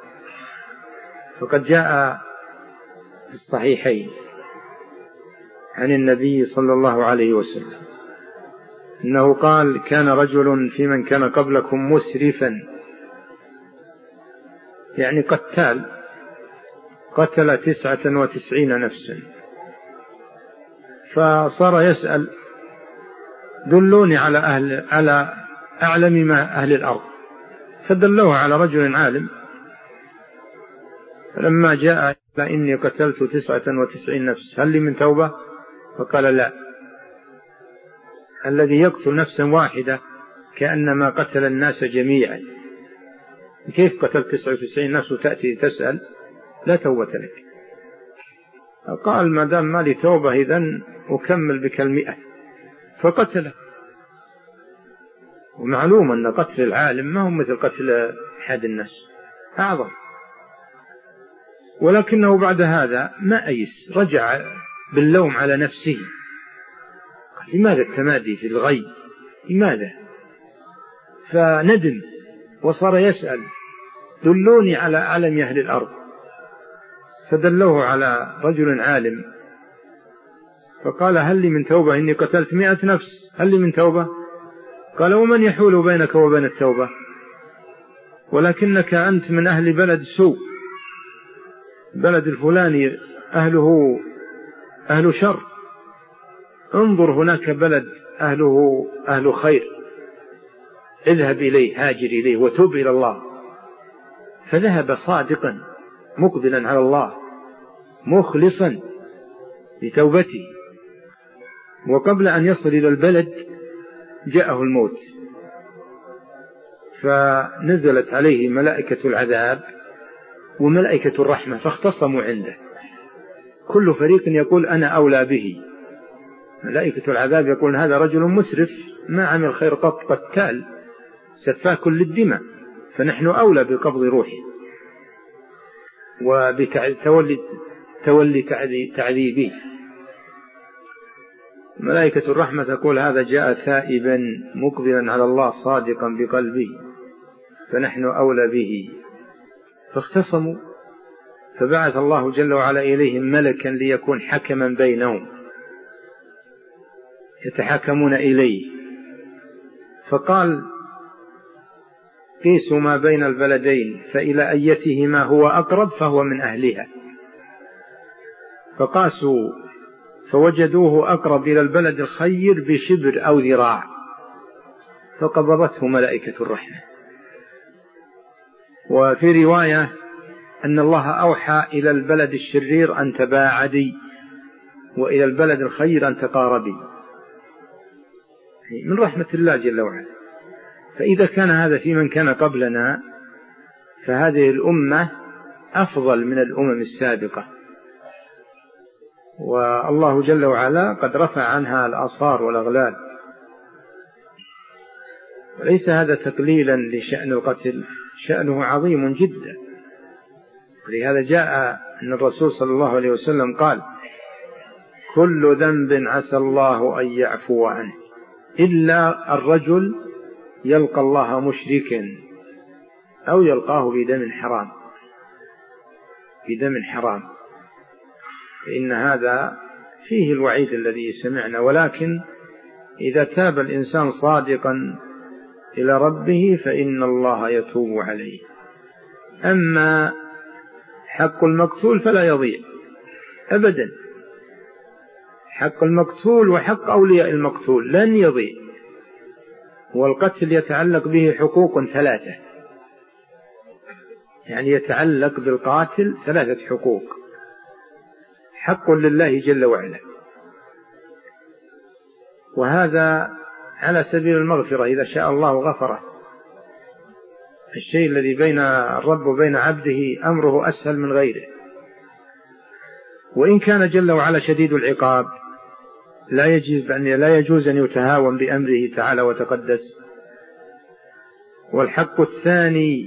فقد جاء في الصحيحين عن النبي صلى الله عليه وسلم إنه قال كان رجل في من كان قبلكم مسرفا، يعني قتل 99 نفسا، فصار يسأل دلوني على أعلم ما أهل الأرض، فدلوه على رجل عالم. فلما جاء إني قتلت 99 نفس هل لي من توبة؟ فقال لا، الذي يقتل نفسا واحدة كأنما قتل الناس جميعا، كيف قتلت 99 نفس وتأتي تسأل؟ لا توبة لك. قال ما دام ما لي توبة إذن أكمل بك 100، فقتله. ومعلوم أن قتل العالم ما هو مثل قتل أحد الناس، أعظم. ولكنه بعد هذا ما أيس، رجع باللوم على نفسه، قال لماذا التمادي في الغي، لماذا؟ فندم وصار يسأل دلوني على أعلم أهل الأرض، فدلوه على رجل عالم، فقال هل لي من توبة؟ إني قتلت 100 نفس، هل لي من توبة؟ قال ومن يحول بينك وبين التوبة؟ ولكنك أنت من أهل بلد سوء، بلد الفلاني أهل شر، انظر هناك بلد أهل خير، اذهب إليه، هاجر إليه وتوب إلى الله. فذهب صادقا مقبلا على الله مخلصا لتوبته، وقبل أن يصل إلى البلد جاءه الموت، فنزلت عليه ملائكة العذاب وملائكة الرحمة فاختصموا عنده، كل فريق يقول أنا أولى به. ملائكة العذاب يقول هذا رجل مسرف ما عمل خير قط، قتال سفاك للدماء، فنحن أولى بقبض روحه وبتولي تعذيبه. ملائكة الرحمة تقول هذا جاء تائبا مقبلا على الله صادقا بقلبه، فنحن أولى به. فاختصموا، فبعث الله جل وعلا إليهم ملكا ليكون حكما بينهم، يتحاكمون إليه فقال قيسوا ما بين البلدين فإلى أيتهما هو أقرب فهو من أهلها، فقاسوا فوجدوه أقرب إلى البلد الخير بشبر أو ذراع، فقبضته ملائكة الرحمة. وفي رواية أن الله أوحى إلى البلد الشرير أن تباعدي، وإلى البلد الخير أن تقاربي، من رحمة الله جل وعلا. فإذا كان هذا في من كان قبلنا، فهذه الأمة أفضل من الأمم السابقة، والله جل وعلا قد رفع عنها الآصار والأغلال. وليس هذا تقليلا لشأن القتل، شأنه عظيم جدا. ولهذا جاء أن الرسول صلى الله عليه وسلم قال: كل ذنب عسى الله أن يعفو عنه إلا الرجل يلقى الله مشركا أو يلقاه بدم حرام، بدم حرام، فإن هذا فيه الوعيد الذي سمعنا. ولكن إذا تاب الإنسان صادقا إلى ربه فإن الله يتوب عليه. أما حق المقتول فلا يضيع أبدا، حق المقتول وحق أولياء المقتول لن يضيع. والقتل يتعلق به حقوق ثلاثة، يعني يتعلق بالقاتل ثلاثة حقوق: حق لله جل وعلا، وهذا على سبيل المغفرة، إذا شاء الله غفره. الشيء الذي بين الرب وبين عبده أمره أسهل من غيره، وإن كان جل وعلا شديد العقاب لا يجوز أن يتهاون بأمره تعالى وتقدس. والحق الثاني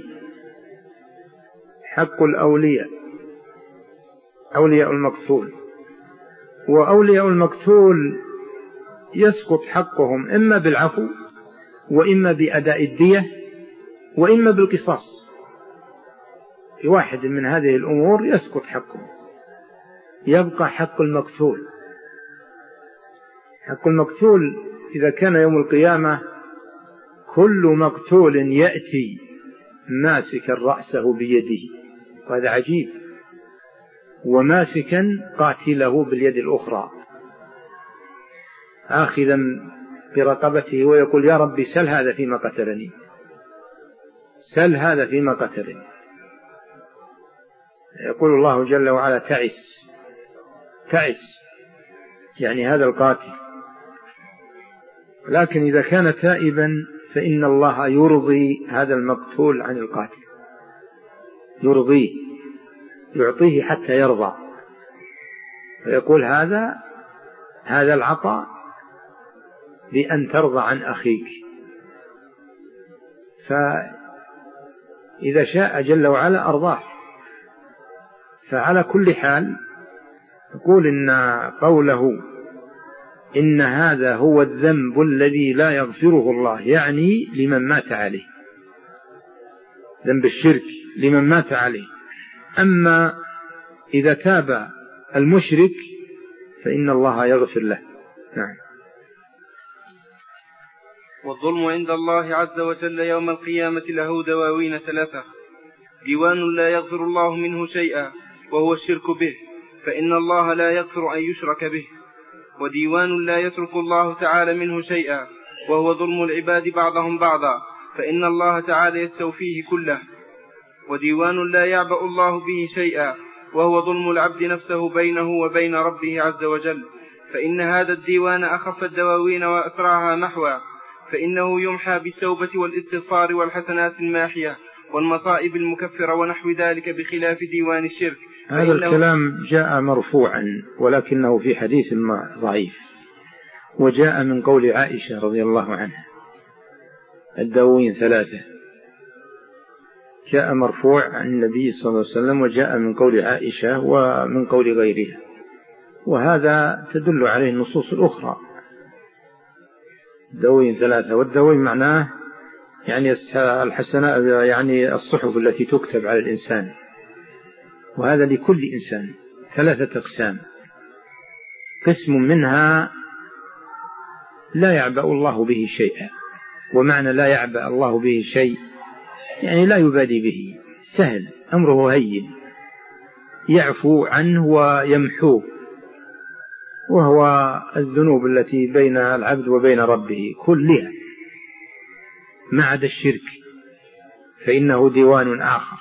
حق الأولياء، أولياء المقتول. وأولياء المقتول يسقط حقهم إما بالعفو، وإما بأداء الدية، وإما بالقصاص. في واحد من هذه الأمور يسقط حقهم، يبقى حق المقتول. حق المقتول إذا كان يوم القيامة كل مقتول يأتي ماسكا رأسه بيده، وهذا عجيب، وماسكا قاتله باليد الأخرى آخذا برقبته، ويقول: يا ربي سل هذا فيما قتلني، سل هذا فيما قتلني. يقول الله جل وعلا: تعس، تعس، يعني هذا القاتل. لكن إذا كان تائبا فإن الله يرضي هذا المقتول عن القاتل، يرضيه، يعطيه حتى يرضى، ويقول: هذا العطاء بأن ترضى عن أخيك. فإذا شاء جل وعلا أرضاه. فعلى كل حال يقول إن قوله إن هذا هو الذنب الذي لا يغفره الله، يعني لمن مات عليه، ذنب الشرك لمن مات عليه. أما إذا تاب المشرك فإن الله يغفر له. نعم. والظلم عند الله عز وجل يوم القيامة له دواوين ثلاثة: ديوان لا يغفر الله منه شيئا وهو الشرك به، فإن الله لا يغفر أن يشرك به. وديوان لا يترك الله تعالى منه شيئا وهو ظلم العباد بعضهم بعضا، فإن الله تعالى يستوفيه كله. وديوان لا يعبأ الله به شيئا وهو ظلم العبد نفسه بينه وبين ربه عز وجل، فإن هذا الديوان أخف الدواوين وأسرعها محوا، فإنه يمحى بالتوبة والاستغفار والحسنات الماحية والمصائب المكفرة ونحو ذلك، بخلاف ديوان الشرك. هذا الكلام جاء مرفوعا، ولكنه في حديث ضعيف، وجاء من قول عائشة رضي الله عنها: الدواوين ثلاثة. جاء مرفوع عن النبي صلى الله عليه وسلم، وجاء من قول عائشة ومن قول غيرها، وهذا تدل عليه النصوص الأخرى. الدواوين ثلاثة، والدواوين معناه يعني الحسنات، يعني الصحف التي تكتب على الإنسان، وهذا لكل إنسان 3 أقسام: قسم منها لا يعبأ الله به شيئا، ومعنى لا يعبأ الله به شيء يعني لا يبالي به، سهل أمره هين، يعفو عنه ويمحوه، وهو الذنوب التي بين العبد وبين ربه كلها ما عدا الشرك، فإنه ديوان آخر،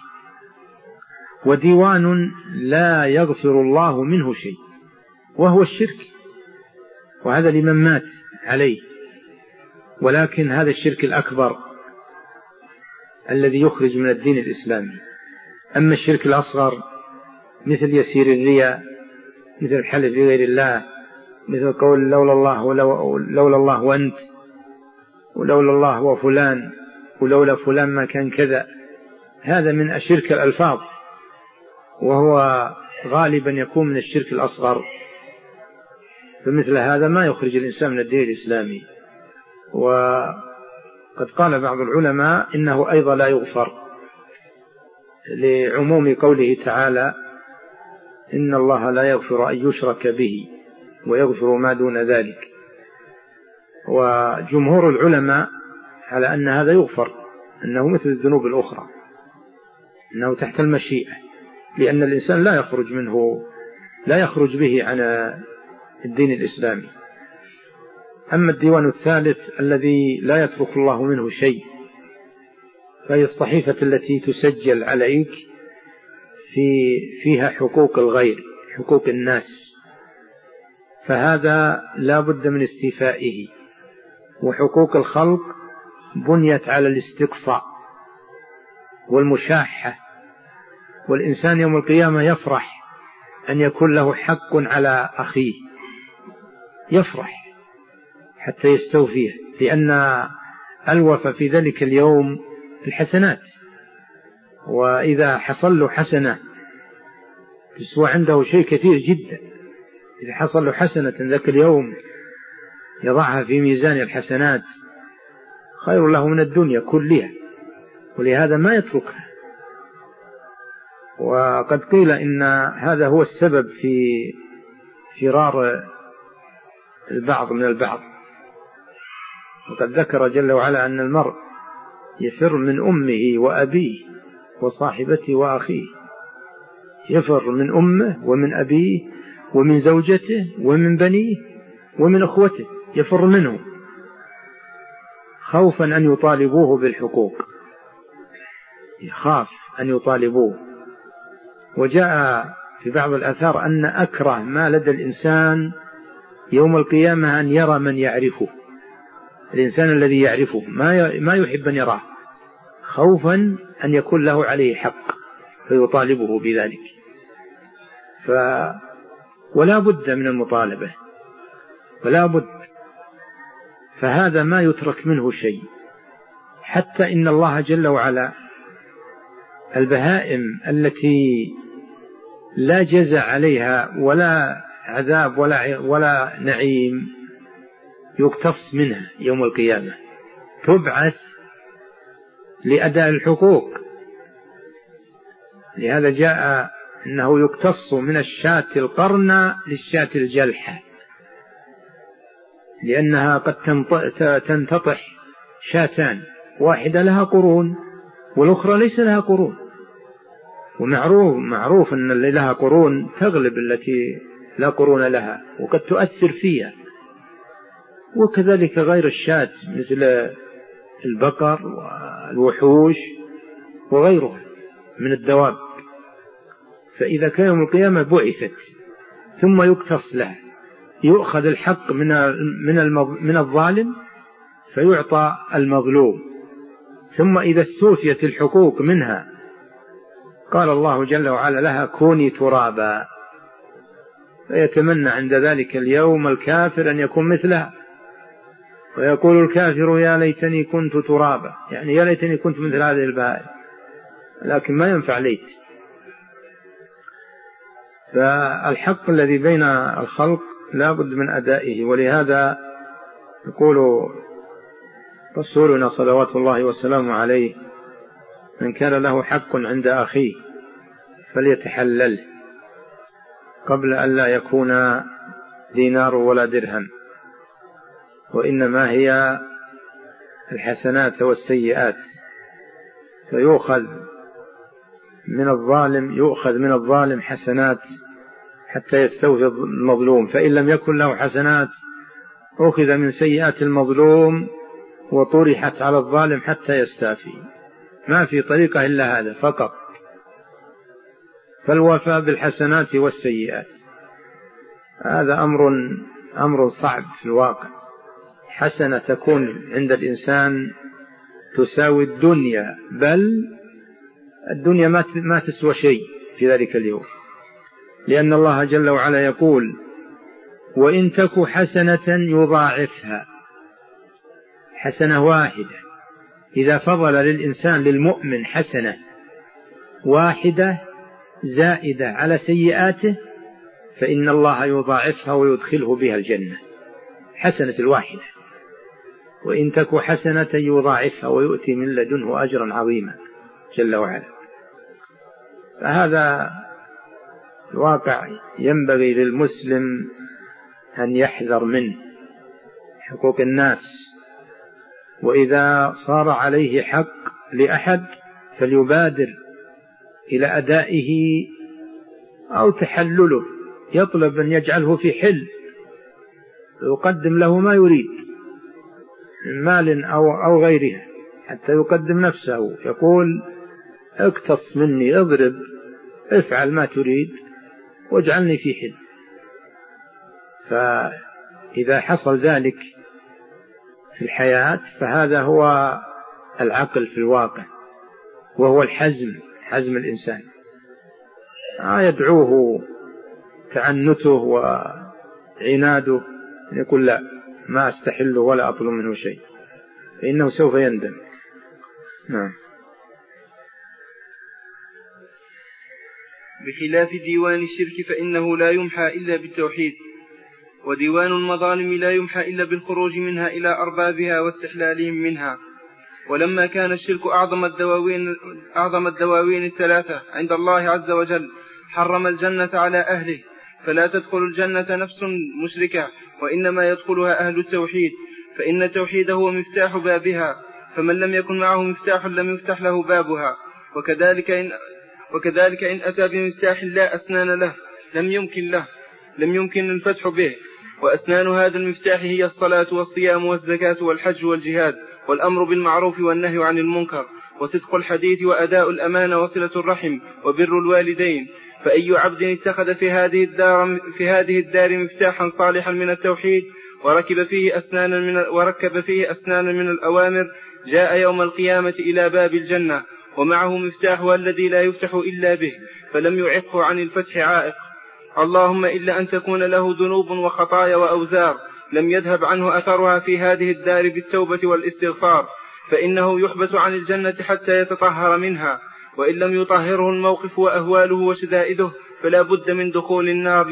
وديوان لا يغفر الله منه شيء وهو الشرك، وهذا لمن مات عليه، ولكن هذا الشرك الأكبر الذي يخرج من الدين الإسلامي. أما الشرك الأصغر مثل يسير الرياء، مثل الحلف بغير الله، مثل قول لولا الله وأنت، ولولا الله وفلان، ولولا فلان ما كان كذا، هذا من الشرك الألفاظ، وهو غالبا يكون من الشرك الأصغر، فمثل هذا ما يخرج الإنسان من الدين الإسلامي. وقد قال بعض العلماء إنه أيضا لا يغفر لعموم قوله تعالى إن الله لا يغفر أن يشرك به ويغفر ما دون ذلك، وجمهور العلماء على أن هذا يغفر، أنه مثل الذنوب الأخرى، أنه تحت المشيئة، لأن الإنسان لا يخرج به عن الدين الإسلامي. أما الديوان الثالث الذي لا يترك الله منه شيء، فهي الصحيفة التي تسجل عليك فيها حقوق الغير، حقوق الناس، فهذا لا بد من استيفائه. وحقوق الخلق بنيت على الاستقصاء والمشاحة، والإنسان يوم القيامة يفرح أن يكون له حق على أخيه، يفرح حتى يستوفيه، لأن الوفى في ذلك اليوم الحسنات، وإذا حصل له حسنة تسوى عنده شيء كثير جدا، إذا حصل له حسنة ذاك اليوم يضعها في ميزان الحسنات خير له من الدنيا كلها، ولهذا ما يتركها. وقد قيل إن هذا هو السبب في فرار البعض من البعض، وقد ذكر جل وعلا أن المرء يفر من أمه وأبيه وصاحبته وأخيه، يفر من أمه ومن أبيه ومن زوجته ومن بنيه ومن أخوته، يفر منهم خوفا أن يطالبوه بالحقوق، يخاف أن يطالبوه. وجاء في بعض الآثار أن أكره ما لدى الإنسان يوم القيامة أن يرى من يعرفه، الإنسان الذي يعرفه ما يحب أن يراه، خوفا أن يكون له عليه حق فيطالبه بذلك. ولا بد من المطالبة، ولا بد، فهذا ما يترك منه شيء. حتى إن الله جل وعلا البهائم التي لا جزع عليها ولا عذاب ولا نعيم يقتص منها يوم القيامة، تبعث لأداء الحقوق. لهذا جاء أنه يقتص من الشاة القرن للشاة الجلحة، لأنها قد تنتطح شاتان، واحدة لها قرون والأخرى ليس لها قرون، ومعروف أن اللي لها قرون تغلب التي لا قرون لها وقد تؤثر فيها، وكذلك غير الشاة مثل البقر والوحوش وغيرها من الدواب. فإذا كان يوم القيامة بعثت ثم يقتص لها، يؤخذ الحق من الظالم فيعطى المظلوم، ثم إذا استوفيت الحقوق منها قال الله جل وعلا لها كوني ترابا، فيتمنى عند ذلك اليوم الكافر أن يكون مثلها، ويقول الكافر يا ليتني كنت ترابا، يعني يا ليتني كنت مثل هذه البهائم، لكن ما ينفع ليت. فالحق الذي بين الخلق لا بد من أدائه، ولهذا يقول رسولنا صلوات الله وسلامه عليه من كان له حق عند أخيه فليتحلله قبل أن لا يكون دينار ولا درهم، وإنما هي الحسنات والسيئات، فيؤخذ من الظالم حسنات حتى يستوفي المظلوم، فإن لم يكن له حسنات أخذ من سيئات المظلوم وطرحت على الظالم حتى يستافي. ما في طريقة إلا هذا فقط، فالوفاء بالحسنات والسيئات هذا أمر صعب في الواقع. حسنة تكون عند الإنسان تساوي الدنيا، بل الدنيا ما تسوى شيء في ذلك اليوم، لأن الله جل وعلا يقول: وإن تك حسنة يضاعفها. حسنة واحدة إذا فضل للإنسان للمؤمن حسنة واحدة زائدة على سيئاته فإن الله يضاعفها ويدخله بها الجنة. حسنة الواحدة، وإن تك حسنة يضاعفها ويؤتي من لدنه أجرا عظيما جل وعلا. فهذا الواقع ينبغي للمسلم أن يحذر منه، حقوق الناس، وإذا صار عليه حق لأحد فليبادر إلى أدائه أو تحلله، يطلب أن يجعله في حل، يقدم له ما يريد من مال أو غيرها، حتى يقدم نفسه، يقول: اقتص مني، اضرب، افعل ما تريد واجعلني في حل. فإذا حصل ذلك في الحياة فهذا هو العقل في الواقع، وهو حزم الإنسان. يدعوه تعنته وعناده، يقول: لا، ما أستحله ولا أطلب منه شيء، فإنه سوف يندم. نعم. بخلاف ديوان الشرك فإنه لا يمحى إلا بالتوحيد، وديوان المظالم لا يمحى إلا بالخروج منها إلى أربابها واستحلالهم منها. ولما كان الشرك أعظم الدواوين الثلاثة عند الله عز وجل حرم الجنة على أهله، فلا تدخل الجنة نفس مشركة، وإنما يدخلها أهل التوحيد، فإن التوحيد هو مفتاح بابها، فمن لم يكن معه مفتاح لم يفتح له بابها. وكذلك إن أتى بمفتاح لا أسنان له لم يمكن الفتح به. وأسنان هذا المفتاح هي الصلاة والصيام والزكاة والحج والجهاد والأمر بالمعروف والنهي عن المنكر وصدق الحديث وأداء الأمانة وصلة الرحم وبر الوالدين. فأي عبد اتخذ في هذه الدار مفتاحا صالحا من التوحيد وركب فيه أسنانا من الأوامر جاء يوم القيامة إلى باب الجنة ومعه مفتاحها الذي لا يفتح إلا به، فلم يعقه عن الفتح عائق، اللهم إلا أن تكون له ذنوب وخطايا وأوزار لم يذهب عنه أثرها في هذه الدار بالتوبة والاستغفار، فإنه يحبس عن الجنة حتى يتطهر منها، وإن لم يطهره الموقف وأهواله وشدائده فلا بد من دخول النار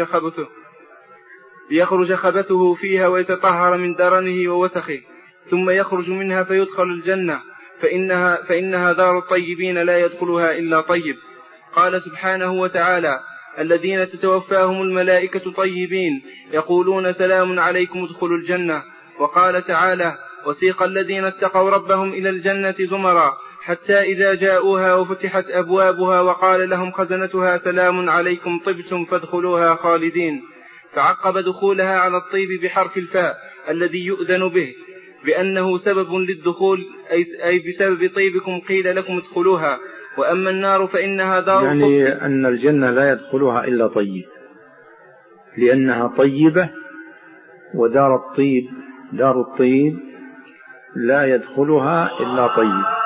ليخرج خبثه فيها ويتطهر من درنه ووسخه، ثم يخرج منها فيدخل الجنة، فإنها دار الطيبين لا يدخلها إلا طيب. قال سبحانه وتعالى: الذين تتوفاهم الملائكة طيبين يقولون سلام عليكم ادخلوا الجنة. وقال تعالى: وسيق الذين اتقوا ربهم إلى الجنة زمرا حتى إذا جاءوها وفتحت أبوابها وقال لهم خزنتها سلام عليكم طبتم فادخلوها خالدين. فعقب دخولها على الطيب بحرف الفاء الذي يؤذن به بأنه سبب للدخول، أي بسبب طيبكم قيل لكم ادخلوها. وأما النار فإنها دار يعني أن الجنة لا يدخلها إلا طيب، لأنها طيبة، ودار الطيب لا يدخلها إلا طيب.